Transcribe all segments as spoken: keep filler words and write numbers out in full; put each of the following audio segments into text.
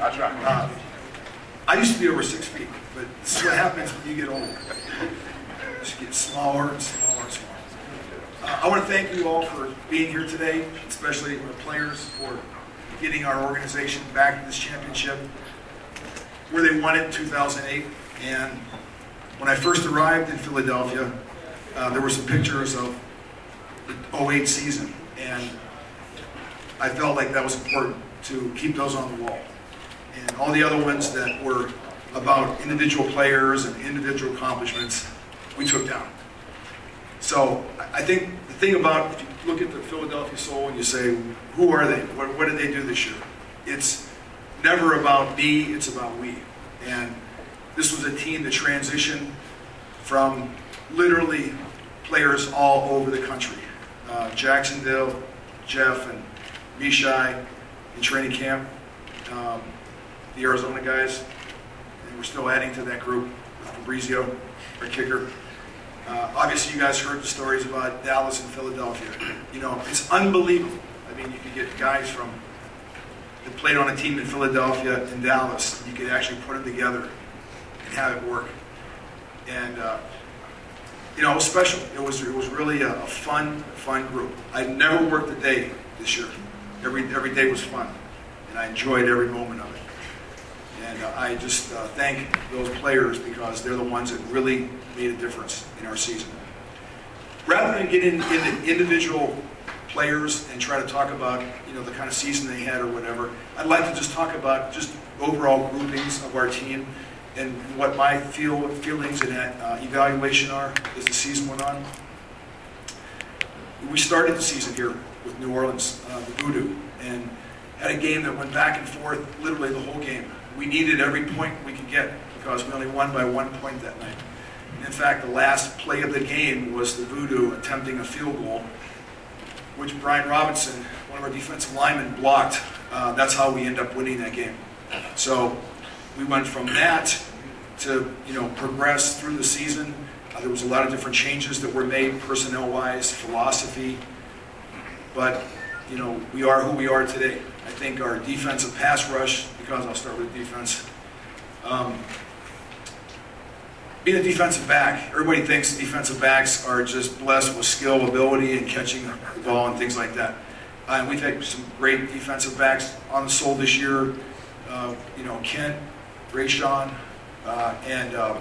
That's right. Uh, I used to be over six feet, but this is what happens when you get older. You just get smaller and smaller and smaller. Uh, I want to thank you all for being here today, especially the players for getting our organization back to this championship where they won it in two thousand eight. And when I first arrived in Philadelphia, uh, there were some pictures of the oh eight season, and I felt like that was important to keep those on the wall. And all the other ones that were about individual players and individual accomplishments, we took down. So I think the thing about, if you look at the Philadelphia Soul and you say, who are they? What, what did they do this year? It's never about me, it's about we. And this was a team that transitioned from literally players all over the country. Uh, Jacksonville, Jeff and Mishai in training camp, um, the Arizona guys, and we're still adding to that group with Fabrizio, our kicker. Uh, obviously, you guys heard the stories about Dallas and Philadelphia. You know, it's unbelievable. I mean, you could get guys from that played on a team in Philadelphia and Dallas. And you could actually put them together and have it work. And uh, you know, it was special. It was it was really a, a fun, fun group. I never worked a day this year. Every every day was fun, and I enjoyed every moment of it. And uh, I just uh, thank those players because they're the ones that really made a difference in our season. Rather than get in, into individual players and try to talk about, you know, the kind of season they had or whatever, I'd like to just talk about just overall groupings of our team and what my feel, feelings and uh, evaluation are as the season went on. We started the season here with New Orleans, uh, the Voodoo, and had a game that went back and forth literally the whole game. We needed every point we could get because we only won by one point that night. And in fact, the last play of the game was the Voodoo attempting a field goal, which Brian Robinson, one of our defensive linemen, blocked. Uh, that's how we end up winning that game. So we went from that to, you know, progress through the season. Uh, there was a lot of different changes that were made, personnel-wise, philosophy. But, you know, we are who we are today. I think our defensive pass rush, because I'll start with defense, um, being a defensive back, everybody thinks defensive backs are just blessed with skill, ability, and catching the ball and things like that. Uh, and we've had some great defensive backs on the Soul this year. Uh, you know, Kent, Rayshawn, uh, and uh,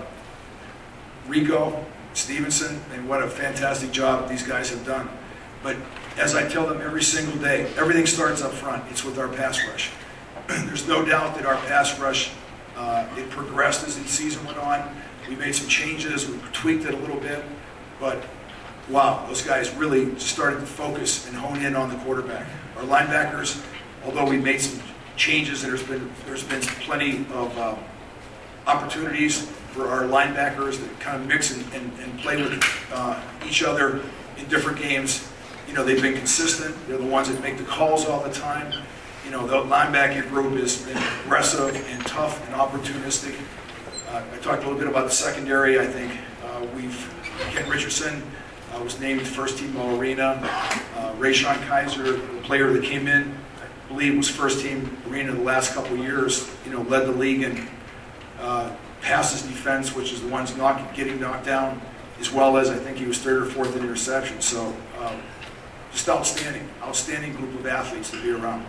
Rico Stevenson, and what a fantastic job these guys have done. But as I tell them every single day, everything starts up front. It's with our pass rush. There's no doubt that our pass rush, uh, it progressed as the season went on. We made some changes, we tweaked it a little bit, but wow, those guys really started to focus and hone in on the quarterback. Our linebackers, although we made some changes, there's been there's been plenty of uh, opportunities for our linebackers that kind of mix and, and, and play with uh, each other in different games. You know, they've been consistent. They're the ones that make the calls all the time. You know, the linebacker group has been aggressive and tough and opportunistic. Uh, I talked a little bit about the secondary. I think uh, we've, Ken Richardson uh, was named first team All-Arena. Uh, Rayshawn Kaiser, the player that came in, I believe was first team Arena the last couple of years, you know, led the league in uh, passes defense, which is the ones knock, getting knocked down, as well as I think he was third or fourth in interception. So um, just outstanding, outstanding group of athletes to be around.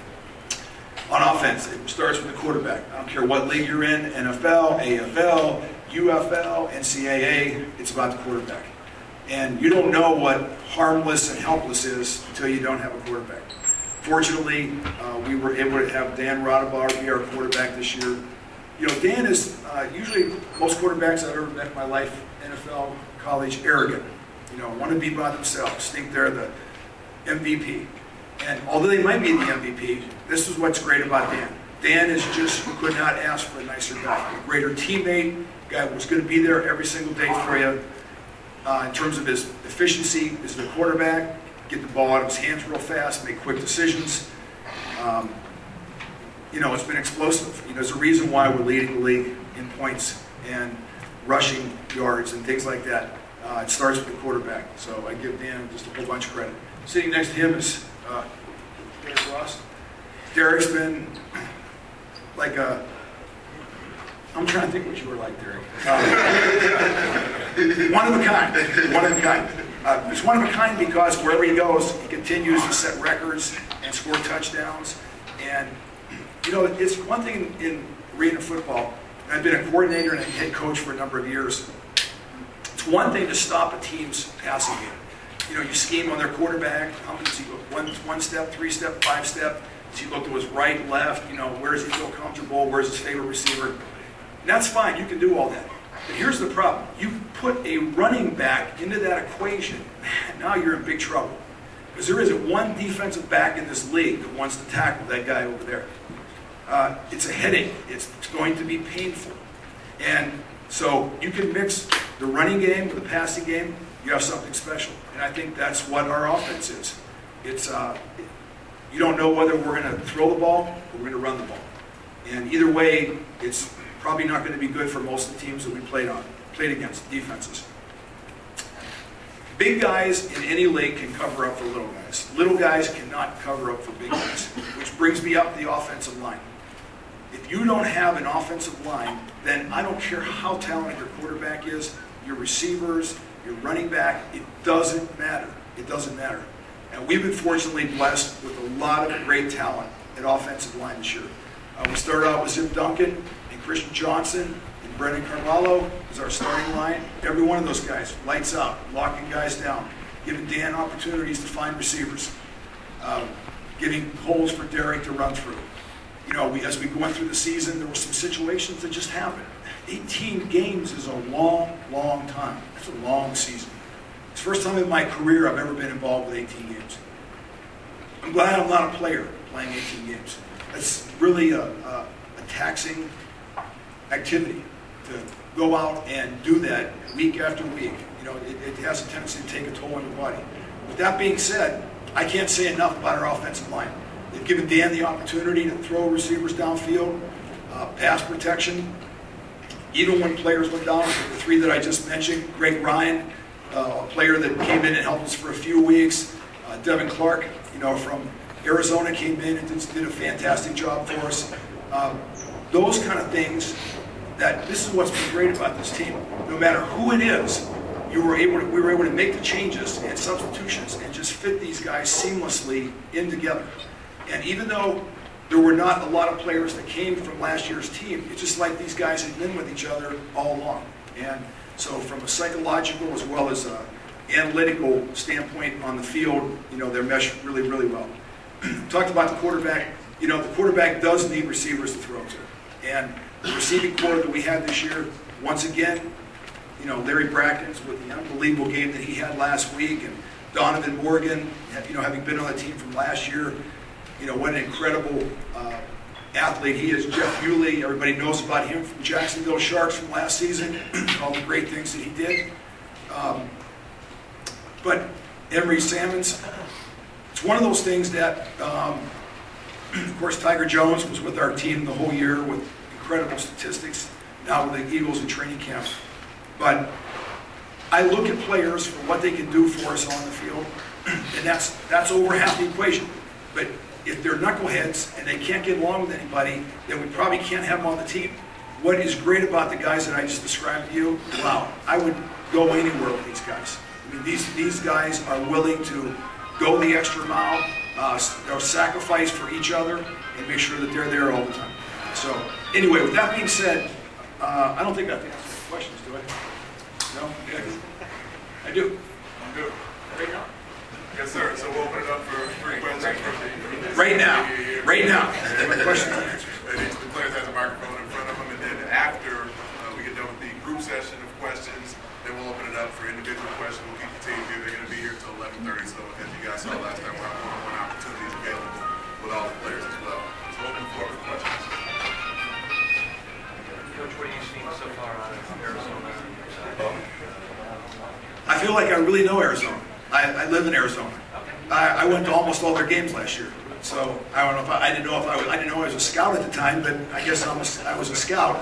On offense, it starts with the quarterback. I don't care what league you're in, N F L, A F L, U F L, N C double A, it's about the quarterback. And you don't know what harmless and helpless is until you don't have a quarterback. Fortunately, uh, we were able to have Dan Rodabar be our quarterback this year. You know, Dan is uh, usually, most quarterbacks I've ever met in my life, N F L, college, arrogant. You know, want to be by themselves, think they're the M V P. And although they might be the M V P, this is what's great about Dan. Dan is just, you could not ask for a nicer guy. A greater teammate, guy who's going to be there every single day for you. Uh, in terms of his efficiency as the quarterback, get the ball out of his hands real fast, make quick decisions. Um, you know, it's been explosive. You know, there's a reason why we're leading the league in points and rushing yards and things like that. Uh, it starts with the quarterback. So I give Dan just a whole bunch of credit. Sitting next to him is uh, Derek Ross. Derek's been like like a, I'm trying to think what you were like, Derek. Uh, one of a kind, one of a kind. Uh, it's one of a kind because wherever he goes, he continues to set records and score touchdowns. And, you know, it's one thing in, in arena football. I've been a coordinator and a head coach for a number of years. It's one thing to stop a team's passing game. You know, you scheme on their quarterback. How does he go? One, one step, three step, five step. Does he look to his right, left? You know, where does he feel comfortable? Where's his favorite receiver? And that's fine. You can do all that. But here's the problem. You put a running back into that equation, now you're in big trouble. Because there isn't one defensive back in this league that wants to tackle that guy over there. Uh, it's a headache. It's, it's going to be painful. And so you can mix the running game with the passing game, you have something special. And I think that's what our offense is. It's, uh, you don't know whether we're going to throw the ball or we're going to run the ball. And either way, it's probably not going to be good for most of the teams that we played on, played against, defenses. Big guys in any league can cover up for little guys. Little guys cannot cover up for big guys, which brings me up to the offensive line. If you don't have an offensive line, then I don't care how talented your quarterback is, your receivers, your running back, it doesn't matter. It doesn't matter. And we've been fortunately blessed with a lot of great talent at offensive line this year. Uh, we started out with Zip Duncan and Christian Johnson and Brendan Carvalho as our starting line. Every one of those guys, lights out, locking guys down, giving Dan opportunities to find receivers, uh, giving holes for Derek to run through. You know, we, as we went through the season, there were some situations that just happened. eighteen games is a long, long time. It's a long season. It's the first time in my career I've ever been involved with eighteen games. I'm glad I'm not a player playing eighteen games. It's really a, a, a taxing activity to go out and do that week after week. You know, it, it has a tendency to take a toll on your body. With that being said, I can't say enough about our offensive line. They've given Dan the opportunity to throw receivers downfield, uh, pass protection. Even when players went down, the three that I just mentioned, Greg Ryan, uh, a player that came in and helped us for a few weeks. Uh, Devin Clark, you know, from Arizona came in and did, did a fantastic job for us. Um, those kind of things, that this is what's been great about this team. No matter who it is, you were able to, we were able to make the changes and substitutions and just fit these guys seamlessly in together. And even though there were not a lot of players that came from last year's team, it's just like these guys had been with each other all along. And so from a psychological as well as an analytical standpoint on the field, you know, they're meshed really, really well. Talked about the quarterback. You know, the quarterback does need receivers to throw to. And the receiving core that we had this year, once again, you know, Larry Brackens with the unbelievable game that he had last week, and Donovan Morgan, you know, having been on the team from last year, you know, what an incredible uh, athlete he is. Jeff Hewley, everybody knows about him from Jacksonville Sharks from last season, all the great things that he did. Um, but Emery Salmons, it's one of those things that, um, of course, Tiger Jones was with our team the whole year with incredible statistics, now with the Eagles in training camp. But I look at players for what they can do for us on the field, and that's, that's over half the equation. But if they're knuckleheads and they can't get along with anybody, then we probably can't have them on the team. What is great about the guys that I just described to you, wow, I would go anywhere with these guys. I mean, these, these guys are willing to go the extra mile, uh, sacrifice for each other, and make sure that they're there all the time. So anyway, with that being said, uh, I don't think I have to answer any questions, do I? No? I do. I'm good. Right now? Yes, sir. So we'll open it up for three questions. Right now. Right now. Questions and answers. The players have the microphone in front of them, and then after uh, we get done with the group session of questions, then we'll open it up for individual questions. We'll keep the team here. They're going to be here until eleven thirty. So as you guys saw last time, we'll have one-on-one opportunities available with all the players as well. So open the floor for questions. Coach, what have you seen so far out of Arizona? I feel like I really know Arizona. I, I live in Arizona. I, I went to almost all their games last year. So I don't know if I, I didn't know if I was, I didn't know I was a scout at the time, but I guess I'm a, I was a scout.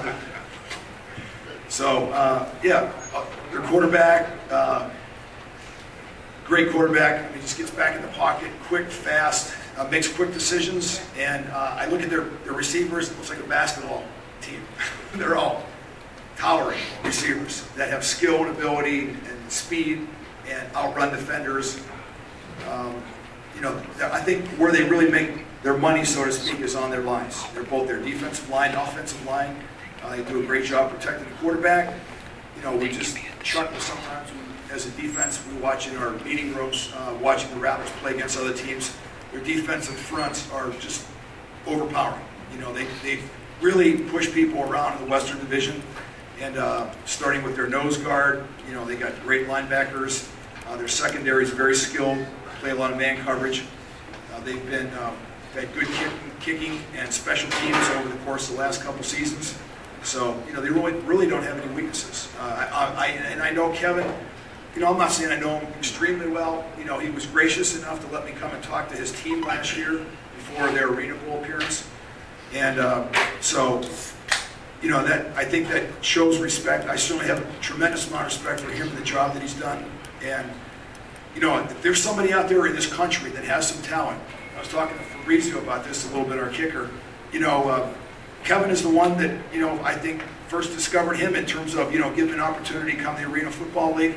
So uh, yeah, their quarterback, uh, great quarterback. He just gets back in the pocket, quick, fast. uh, makes quick decisions, and uh, I look at their, their receivers, it looks like a basketball team. They're all towering receivers that have skill and ability and speed and outrun defenders. Um, you know, I think where they really make their money, so to speak, is on their lines. They're both their defensive line, offensive line. Uh, they do a great job protecting the quarterback. You know, we just chuckle sometimes as a defense. We watch in our meeting rooms, uh, watching the Rattlers play against other teams. Their defensive fronts are just overpowering. You know, they, they really push people around in the Western Division. And uh, starting with their nose guard, you know, they got great linebackers. Uh, their secondary is very skilled, play a lot of man coverage. Uh, they've been um, had good kick, kicking and special teams over the course of the last couple seasons. So, you know, they really, really don't have any weaknesses. Uh, I, I, and I know Kevin, you know, I'm not saying I know him extremely well. You know, he was gracious enough to let me come and talk to his team last year before their Arena Bowl appearance. And uh, so, you know, that I think that shows respect. I certainly have a tremendous amount of respect for him and the job that he's done. And, you know, if there's somebody out there in this country that has some talent, I was talking to Fabrizio about this a little bit, our kicker. You know, uh, Kevin is the one that, you know, I think first discovered him in terms of, you know, giving an opportunity to come to the Arena Football League.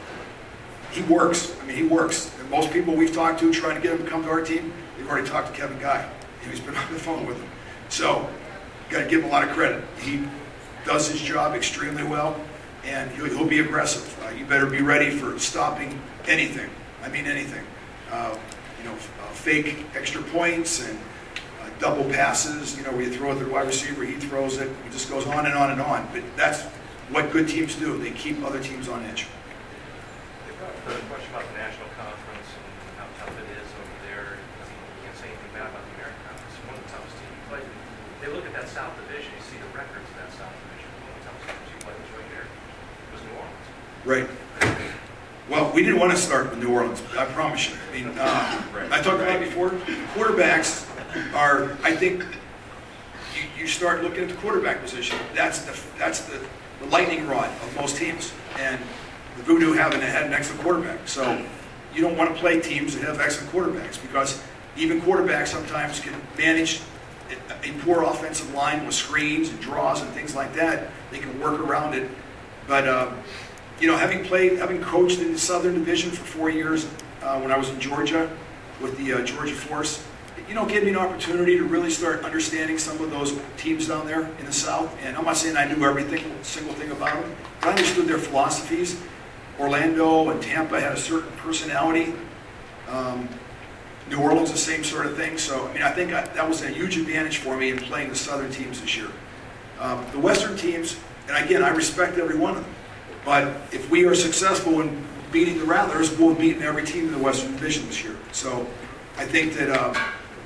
He works. I mean, he works. And most people we've talked to trying to get him to come to our team, they've already talked to Kevin Guy. You know, he's been on the phone with him. So, got to give him a lot of credit. He does his job extremely well, and he'll, he'll be aggressive. Uh, you better be ready for stopping anything. I mean anything. Uh, you know, uh, fake extra points and uh, double passes. You know, where you throw it to the wide receiver, he throws it. It just goes on and on and on. But that's what good teams do. They keep other teams on edge. A question about the national conference and how tough it is over there. I mean, you can't say anything bad about the American Conference. It's one of the toughest teams you play. They look at that South Division, you see the records of that South Division. One of the toughest teams you play was right there. It was New Orleans. Right. Well, we didn't want to start with New Orleans, I promise you. I mean, uh, right. I talked about it before, quarterbacks are, I think, you, you start looking at the quarterback position. That's the, that's the, the lightning rod of most teams. And the Voodoo haven't had an excellent quarterback. So you don't want to play teams that have excellent quarterbacks because even quarterbacks sometimes can manage a poor offensive line with screens and draws and things like that. They can work around it. But, um, you know, having played, having coached in the Southern Division for four years uh, when I was in Georgia with the uh, Georgia Force, you know, gave me an opportunity to really start understanding some of those teams down there in the South. And I'm not saying I knew everything, single thing about them, but I understood their philosophies. Orlando and Tampa had a certain personality. Um, New Orleans, the same sort of thing. So, I mean, I think I, that was a huge advantage for me in playing the Southern teams this year. Um, the Western teams, and again, I respect every one of them. But if we are successful in beating the Rattlers, we'll beat every team in the Western Division this year. So, I think that uh,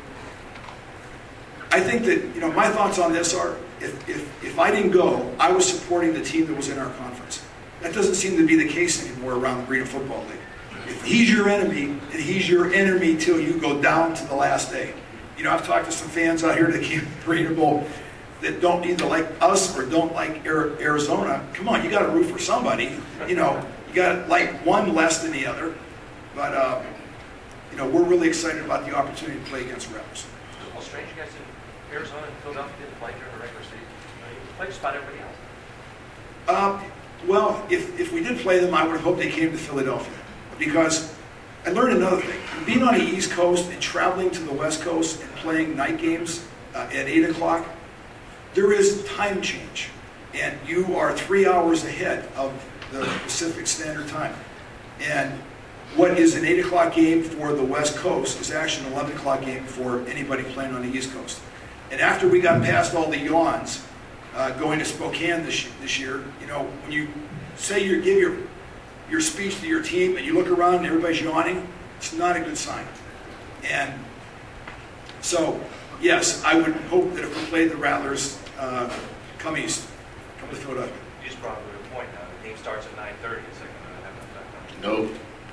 I think that you know my thoughts on this are: if if if I didn't go, I was supporting the team that was in our conference. That doesn't seem to be the case anymore around the Arena Football League. If he's your enemy, and he's your enemy till you go down to the last day. You know, I've talked to some fans out here that came to the Arena Bowl that don't either like us or don't like Arizona. Come on, you got to root for somebody. You know, you got to like one less than the other. But uh, you know, we're really excited about the opportunity to play against Rebels. Well, strange you guys in Arizona and Philadelphia didn't play during the regular season. You know, you played just about everybody else. Um, well, if if we did play them, I would have hoped they came to Philadelphia. Because I learned another thing. Being on the East Coast and traveling to the West Coast and playing night games uh, at eight o'clock, there is time change. And you are three hours ahead of the Pacific Standard Time. And what is an eight o'clock game for the West Coast is actually an eleven o'clock game for anybody playing on the East Coast. And after we got past all the yawns, uh, going to Spokane this, this year, you know, when you say you give your your speech to your team and you look around and everybody's yawning, it's not a good sign. And so, yes, I would hope that if we played the Rattlers, uh, come east, come to Philadelphia. You just brought up a good point now. The game starts at nine thirty. Is that going to have an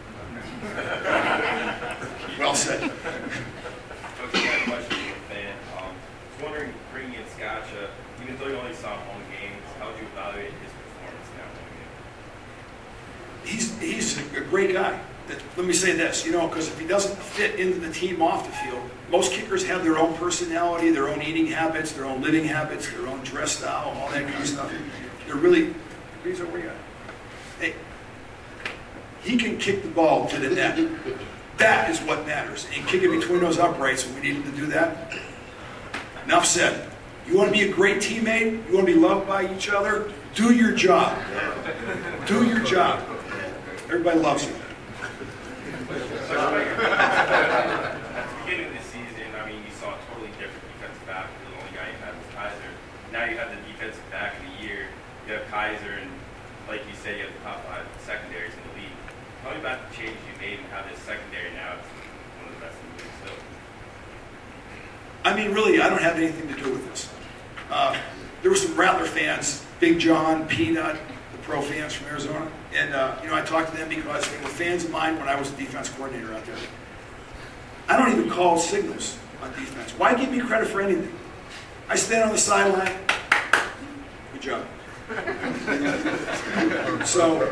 effect on you? No. Well said. Okay, I have a question from a fan. Um, I was wondering, bringing in Scotcha, even though you only saw him one game, how would you evaluate his performance in that one game? He's, he's a great guy. that, let me say this, you know, because if he doesn't fit into the team off the field, most kickers have their own personality, their own eating habits, their own living habits, their own dress style, all that kind of stuff. They're really, these are where you at. Hey, he can kick the ball to the net. That is what matters. And kick it between those uprights, and we need him to do that. Enough said. You want to be a great teammate? You want to be loved by each other? Do your job. Do your job. Everybody loves you. At the beginning of the season, I mean, you saw a totally different defensive back. The only guy you had was Kaiser. Now you have the defensive back of the year. You have Kaiser, and like you said, you have the top five secondaries in the league. Tell me about the changes you made and how this secondary now is one of the best in the league still. I mean, really, I don't have anything to do with this. Uh, there were some Rattler fans, Big John, Peanut, the pro fans from Arizona, and uh, you know, I talked to them because they were fans of mine when I was a defense coordinator out there. I don't even call signals on defense. Why give me credit for anything? I stand on the sideline. Good job. So,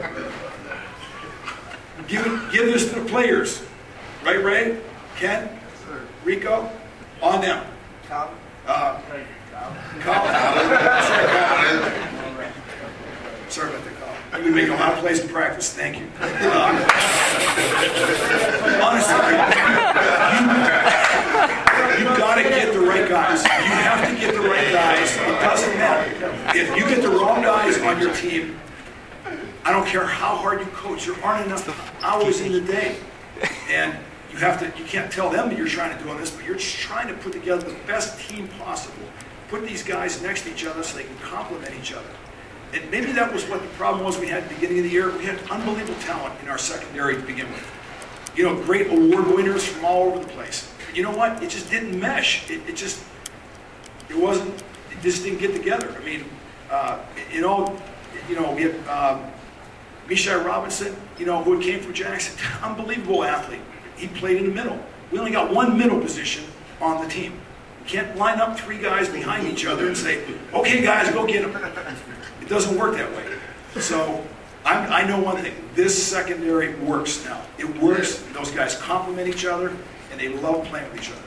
give it, give this to the players, right, Ray, Ken, Rico, on them. Uh, Colin. Sorry about that, Colin. I've been making a lot of plays in practice. Thank you. Uh, honestly, you, you've got to get the right guys. You have to get the right guys. It doesn't matter. If you get the wrong guys on your team, I don't care how hard you coach. There aren't enough hours in the day. And you have to, you can't tell them that you're trying to do all this, but you're just trying to put together the best team possible. Put these guys next to each other so they can complement each other. And maybe that was what the problem was we had at the beginning of the year. We had unbelievable talent in our secondary to begin with. You know, great award winners from all over the place. But you know what? It just didn't mesh. It, it just, it wasn't, it just didn't get together. I mean, uh, it all, you know, we had um, Mishai Robinson, you know, who came from Jackson, unbelievable athlete. He played in the middle. We only got one middle position on the team. You can't line up three guys behind each other and say, okay, guys, go get them. It doesn't work that way. So I'm, I know one thing. This secondary works now. It works. Those guys complement each other, and they love playing with each other.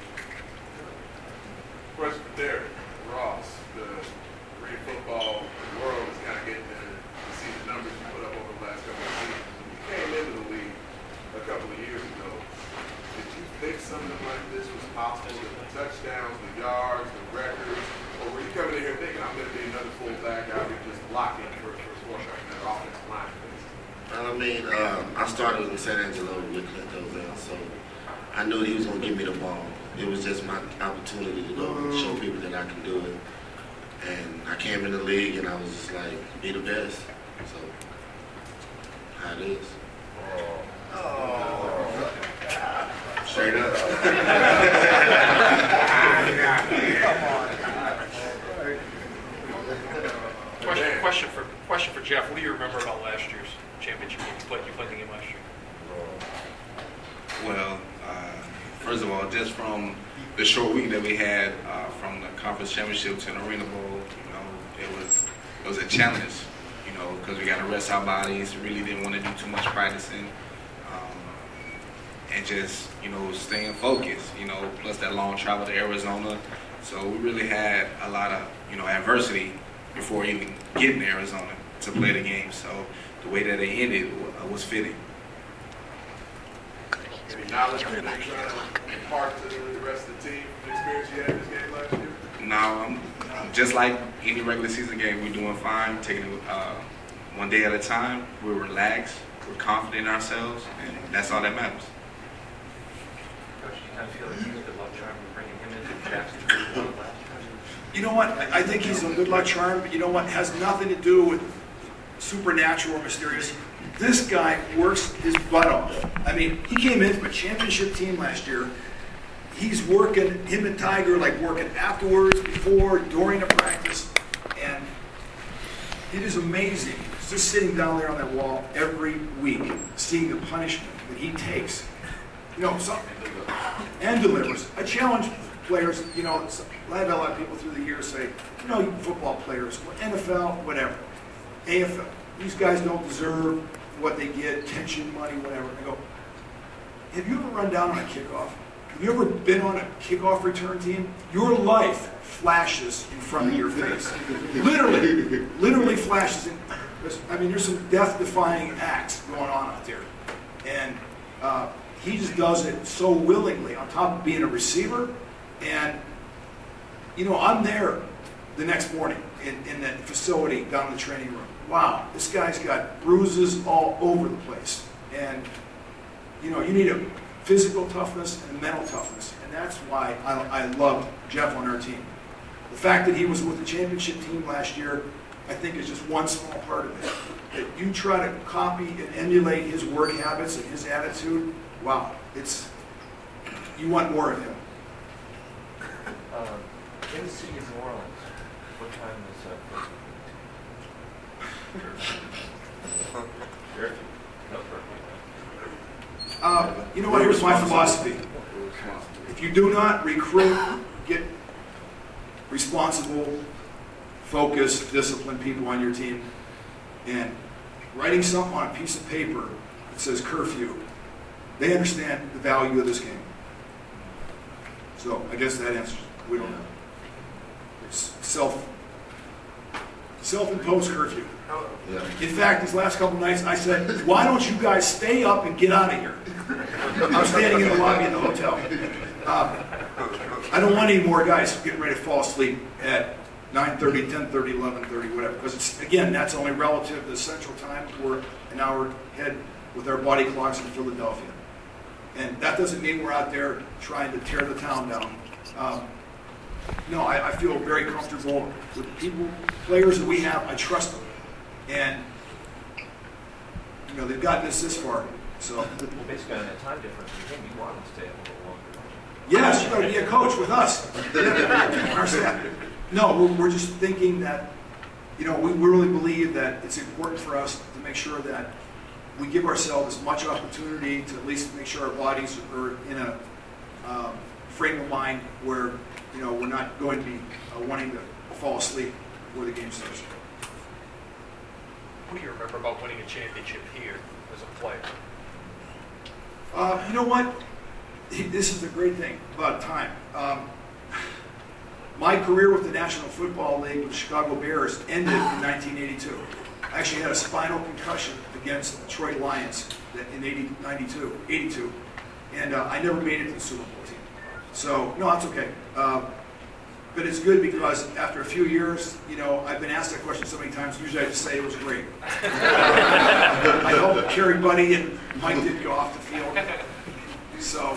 Question for Derek Ross. The great football world is kind of getting to see the numbers you put up over the last couple of seasons. You came into the league a couple of years ago. Did you think something like this was possible? The touchdowns, the yards, the records, or were you coming in here thinking I'm going to be another fullback out here just blocking for for quarterback in that offensive line? I mean, um, I started in San Angelo with Clint Dozel, so I knew he was going to give me the ball. It was just my opportunity to go and show people that I can do it. And I came in the league and I was just like, be the best. So, how it is. Oh. Straight up. Question, question for question for Jeff. What do you remember about last year's championship game? You played, you played the game last year. Well, uh, first of all, just from the short week that we had uh, from the conference championship to the Arena Bowl, you know, it was it was a challenge, you know, because we got to rest our bodies. Really didn't want to do too much practicing, um, and just you know staying focused. You know, plus that long travel to Arizona, so we really had a lot of you know adversity before even getting to Arizona to play the game. So the way that they ended was fitting. Any knowledge that you're trying to impart to the rest of the team from the experience you had in this game last year? No, um, just like any regular season game, we're doing fine, taking it uh, one day at a time. We're relaxed, we're confident in ourselves, and that's all that matters. Coach, do you kind of feel like he was the luck charm for bringing him into Jackson? You know what? I I think he's a good luck charm, but you know what? It has nothing to do with supernatural or mysterious. This guy works his butt off. I mean, he came in from a championship team last year. He's working, him and Tiger, like working afterwards, before, during the practice. And it is amazing just sitting down there on that wall every week, seeing the punishment that he takes. You know, something, and delivers. I challenge players, you know, I've had a lot of people through the years say, you know, football players, N F L, whatever, A F L, these guys don't deserve what they get, pension money, whatever. I go, have you ever run down on a kickoff? Have you ever been on a kickoff return team? Your life flashes in front of your face. Literally, literally flashes. In, I mean, there's some death-defying acts going on out there. And uh, he just does it so willingly, on top of being a receiver. And, you know, I'm there the next morning in, in that facility down in the training room. Wow, this guy's got bruises all over the place. And, you know, you need a physical toughness and mental toughness. And that's why I, I love Jeff on our team. The fact that he was with the championship team last year, I think is just one small part of it. That you try to copy and emulate his work habits and his attitude, wow, it's, you want more of him. Um, in the city of New Orleans, what time is uh, no, Uh, you know what, here's my philosophy. If you do not recruit, get responsible, focused, disciplined people on your team, and writing something on a piece of paper that says curfew, they understand the value of this game. So I guess that answers, we don't know. It's self, self-imposed curfew. Yeah. In fact, these last couple nights, I said, why don't you guys stay up and get out of here? I'm standing in the lobby of the hotel. Uh, I don't want any more guys getting ready to fall asleep at nine thirty, ten thirty, eleven thirty, whatever. Because, it's, again, that's only relative to the central time. We're an hour ahead with our body clocks in Philadelphia. And that doesn't mean we're out there trying to tear the town down. Um, no, I, I feel very comfortable with the people, players that we have. I trust them. And, you know, they've gotten us this far. So, well, basically on that time difference, you think you want them to stay a little longer. yes, you're going to be a coach with us. Yeah, our staff. No, we're, we're just thinking that, you know, we really believe that it's important for us to make sure that we give ourselves as much opportunity to at least make sure our bodies are in a um, frame of mind where, you know, we're not going to be uh, wanting to fall asleep before the game starts. What do you remember about winning a championship here as a player? Uh, you know what? This is the great thing about time. Um, my career with the National Football League with the Chicago Bears ended in nineteen eighty-two. I actually had a spinal concussion against the Detroit Lions in eighty, ninety-two, eighty-two, and uh, I never made it to the Super Bowl team. So, no, that's okay. Uh, but it's good because after a few years, you know, I've been asked that question so many times, usually I just say it was great. I helped Kerry Buddy and Mike did go off the field. So,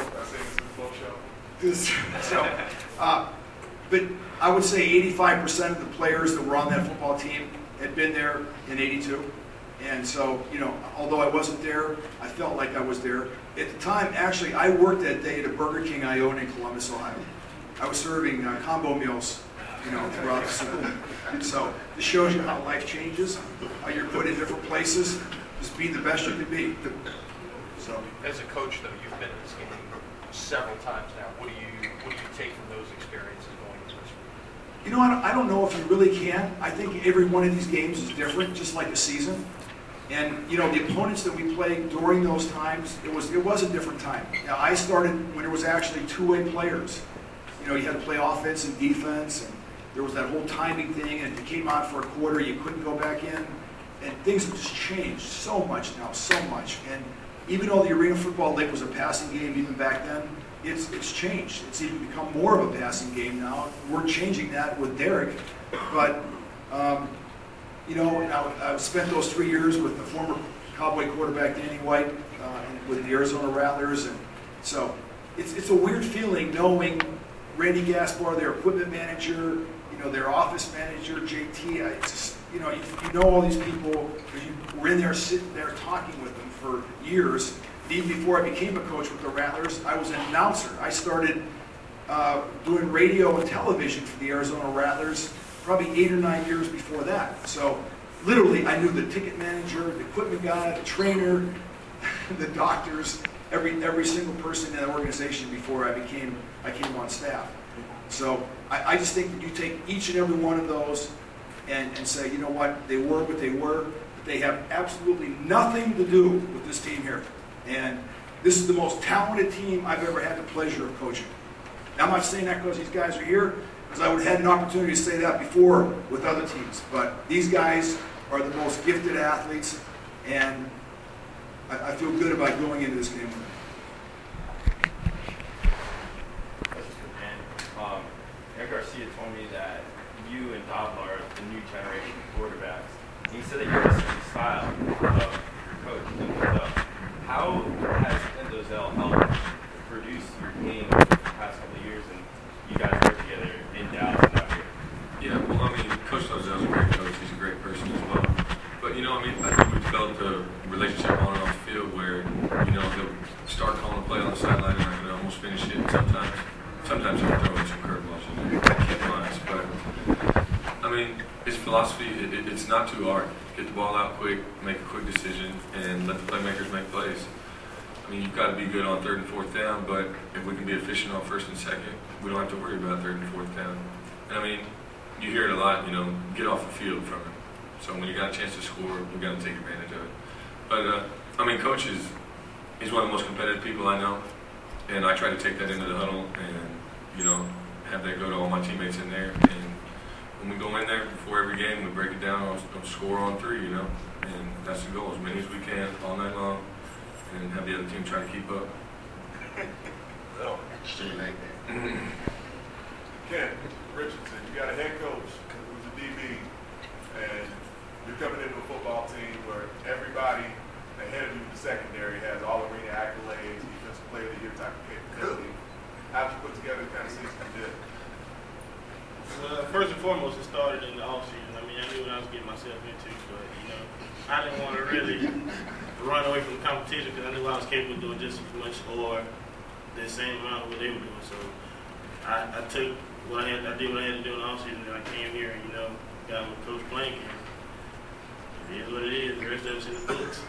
so uh, but I would say eighty-five percent of the players that were on that football team had been there in eighty-two. And so, you know, although I wasn't there, I felt like I was there. At the time, actually, I worked that day at a Burger King I owned in Columbus, Ohio. I was serving uh, combo meals, you know, throughout the school. So this shows you how life changes, how you're put in different places. Just be the best you can be. So, as a coach, though, you've been in this game several times now. What do you what do you take from those experiences going into this week? you know, I don't, I don't know if you really can. I think every one of these games is different, just like a season. And you know, the opponents that we played during those times, it was it was a different time. Now, I started when there was actually two-way players. You know, you had to play offense and defense, and there was that whole timing thing, and if you came out for a quarter, you couldn't go back in. And things have just changed so much now, so much. And even though the Arena Football League was a passing game even back then, it's it's changed. It's even become more of a passing game now. We're changing that with Derek. But, um, you know, I, I've spent those three years with the former Cowboy quarterback Danny White uh, with the Arizona Rattlers. And so it's, it's a weird feeling knowing Randy Gaspar, their equipment manager, you know, their office manager, J T. I just, you know, you, you know all these people, because you were in there sitting there talking with them for years. Even before I became a coach with the Rattlers, I was an announcer. I started uh, doing radio and television for the Arizona Rattlers probably eight or nine years before that. So literally, I knew the ticket manager, the equipment guy, the trainer, the doctors, every every single person in that organization before I became I came on staff. So I, I just think that you take each and every one of those and, and say, you know what, they were what they were. They have absolutely nothing to do with this team here. And this is the most talented team I've ever had the pleasure of coaching. Now, I'm not saying that because these guys are here, because I would have had an opportunity to say that before with other teams. But these guys are the most gifted athletes, and I, I feel good about going into this game with them. Um, Eric Garcia told me that you and Davla are the new generation of quarterbacks. And he said that you're the style of your coach. So how has Endozel helped produce your game over the past couple of years, and you guys work together in Dallas and out here? Yeah, well, I mean, Coach Endozel's a great coach. He's a great person as well. But, you know, I mean, I think we've developed a relationship on and off the field where, you know, he'll start calling a play on the sideline and I can almost finish it sometimes. Sometimes he'll throw in some curveballs, you know, keep lines. But, I mean, his philosophy, it, it, it's not too hard. Get the ball out quick, make a quick decision, and let the playmakers make plays. I mean, you've got to be good on third and fourth down, but if we can be efficient on first and second, we don't have to worry about third and fourth down. And, I mean, you hear it a lot, you know, get off the field from him. So when you got a chance to score, we got to take advantage of it. But, uh, I mean, Coach is, he's one of the most competitive people I know, and I try to take that into the huddle and, you know, have that go to all my teammates in there. And when we go in there before every game, we break it down, I'll, I'll score on three, you know, and that's the goal, as many as we can all night long, and have the other team try to keep up. Straight like that. Ken Richardson, you got a head coach who's a D B, and you're coming into a football team where everybody ahead of you in the secondary has all arena accolades, defensive player of the year type of capability. How'd you put together the kind of season you did? Well, first and foremost, it started in the offseason. I mean, I knew what I was getting myself into, but, you know, I didn't want to really run away from the competition because I knew I was capable of doing just as much or the same amount of what they were doing. So I, I took what I had, I did what I had to do in the offseason, and I came here and, you know, got with Coach Blank. And it is what it is. The rest of it's in the books.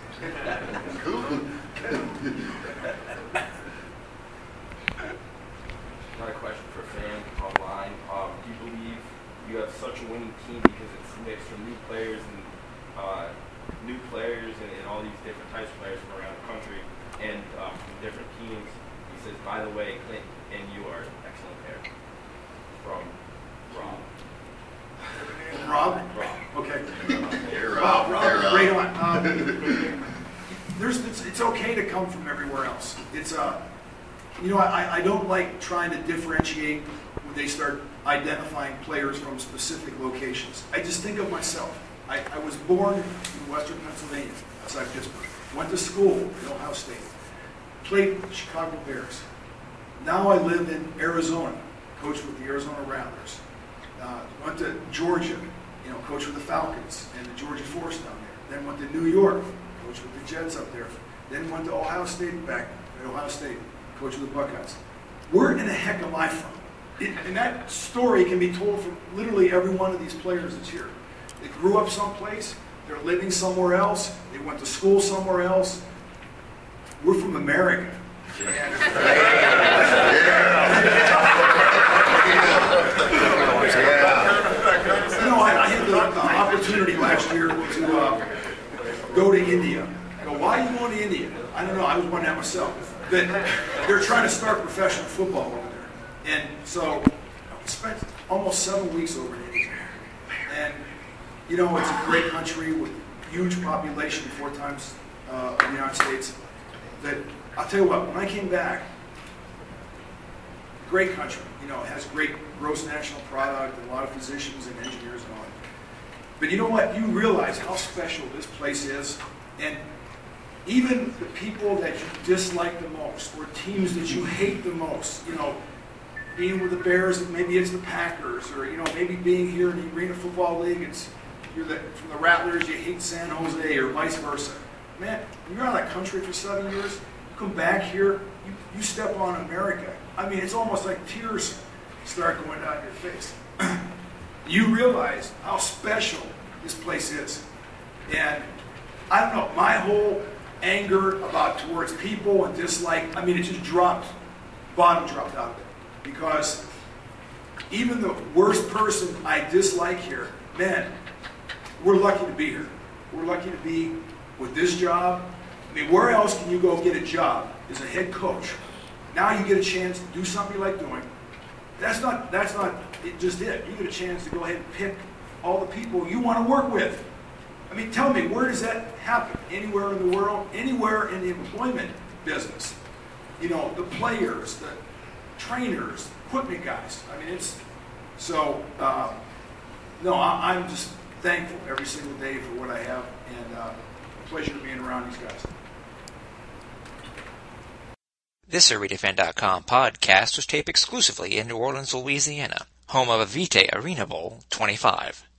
Another question for fans online. Um, do you believe you have such a winning team because it's mixed from new players and uh, new players and, and all these different types of players from around the country and um, from different teams? He says, by the way, Clint and you are an excellent pair. From Rob. Rob? Rob. Okay. Here, Rob, Rob. Rob, Here, Rob. right on. Um, there's, it's, it's okay to come from everywhere else. It's uh, you know, I, I don't like trying to differentiate when they start identifying players from specific locations. I just think of myself. I, I was born in Western Pennsylvania, outside Pittsburgh. Went to school at Ohio State. Played with the Chicago Bears. Now I live in Arizona. Coached with the Arizona Rattlers. Uh, went to Georgia. You know, coached with the Falcons and the Georgia Force down there. Then went to New York. Coached with the Jets up there. Then went to Ohio State, back at Ohio State. Coach of the Buckeyes. Where in the heck am I from? It, and that story can be told from literally every one of these players that's here. They grew up someplace, they're living somewhere else, they went to school somewhere else. We're from America. You know, I, I had the, the opportunity last year to uh, go to India. I go, why are you going to India? I don't know, I was wondering that myself. That they're trying to start professional football over there. And so I spent almost seven weeks over in India. And, you know, it's a great country with huge population, four times uh, the United States. That, I'll tell you what, when I came back, great country. You know, it has great gross national product, and a lot of physicians and engineers and all that. But you know what? You realize how special this place is. And even the people that you dislike the most, or teams that you hate the most, you know, being with the Bears, maybe it's the Packers, or, you know, maybe being here in the Arena Football League, it's you're the, from the Rattlers, you hate San Jose, or vice versa. Man, when you're out of that country for seven years, you come back here, you, you step on America. I mean, it's almost like tears start going down your face. You realize how special this place is. And I don't know, my whole anger about towards people and dislike, I mean, it just dropped, bottom dropped out of it. Because even the worst person I dislike here, man, we're lucky to be here. we're lucky to be with this job. I mean, where else can you go get a job as a head coach? Now you get a chance to do something you like doing. That's not, that's not it, just it. You get a chance to go ahead and pick all the people you want to work with. I mean, tell me, where does that happen? Anywhere in the world? Anywhere in the employment business? You know, the players, the trainers, equipment guys. I mean, it's, so, uh, no, I, I'm just thankful every single day for what I have, and uh, a pleasure being around these guys. This Arena Fan dot com podcast was taped exclusively in New Orleans, Louisiana, home of Avite Arena Bowl twenty-five.